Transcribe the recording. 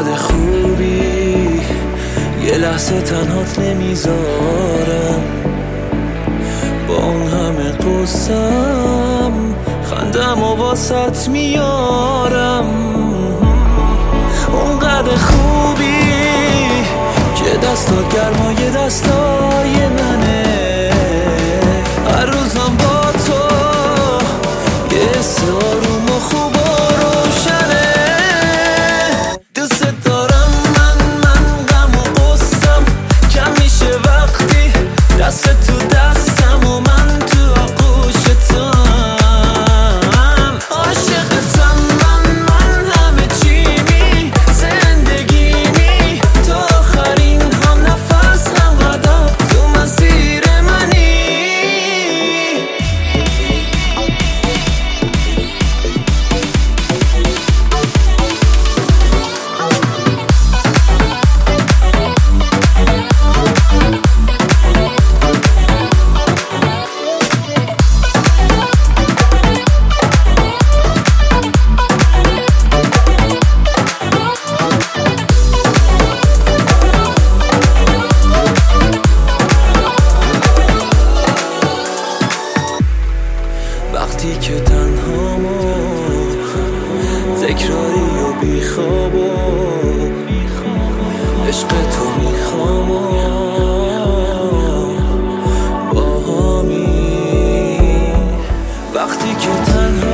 اونقدر خوبی یه لحظه تنهات نمیذارم، با اون همه قصم خندم و واسط میارم. اونقدر خوبی که دستات گرمای دستای منه، هر روزم با تو یه حس آروم و خوب و روشنه. دوست دارم من غم و غصم کم میشه وقتی دست تو دستم و من تو آغوش توام. عاشقتم من همه چیمی، زندگیمی، تو آخرین هم نفس هم قدم تو مسیر منی. وقتی که تنهام و تکراری و بیخواب و عشق تو میخوام و با همی. وقتی که تنها